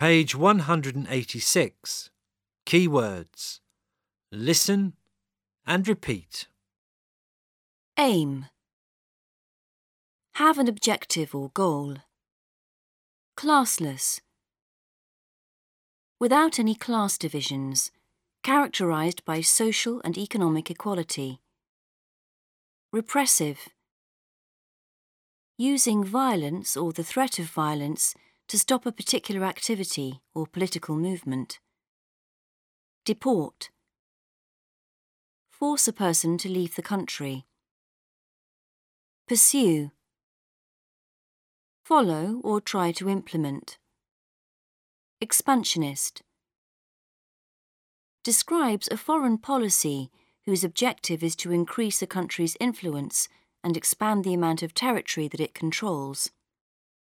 Page 186. Keywords. Listen and repeat. Aim. Have an objective or goal. Classless. Without any class divisions, characterized by social and economic equality. Repressive. Using violence or the threat of violence to stop a particular activity or political movement. Deport. Force a person to leave the country. Pursue. Follow or try to implement. Expansionist. Describes a foreign policy whose objective is to increase a country's influence and expand the amount of territory that it controls.